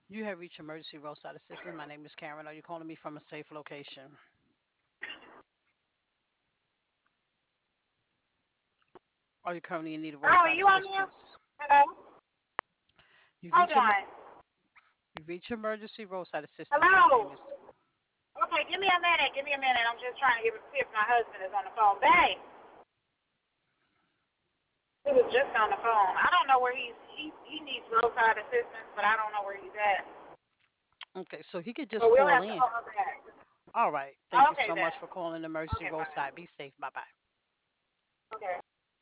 You have reached emergency roadside assistance. My name is Karen. Are you calling me from a safe location? Are you currently in need of Oh, are roadside you on here? assistance? Hello? You've Hold reached, on. you've reached emergency roadside assistance. My name Hello? is. Okay, give me a minute. Give me a minute. I'm just trying to see if my husband is on the phone. Babe, he was just on the phone. I don't know where he needs roadside assistance, but I don't know where he's at. Okay, so he could So just we'll call have to in. call him back. All right. Thank you Okay so then. much for calling emergency Okay, bye. roadside. Be safe. Bye bye. Okay.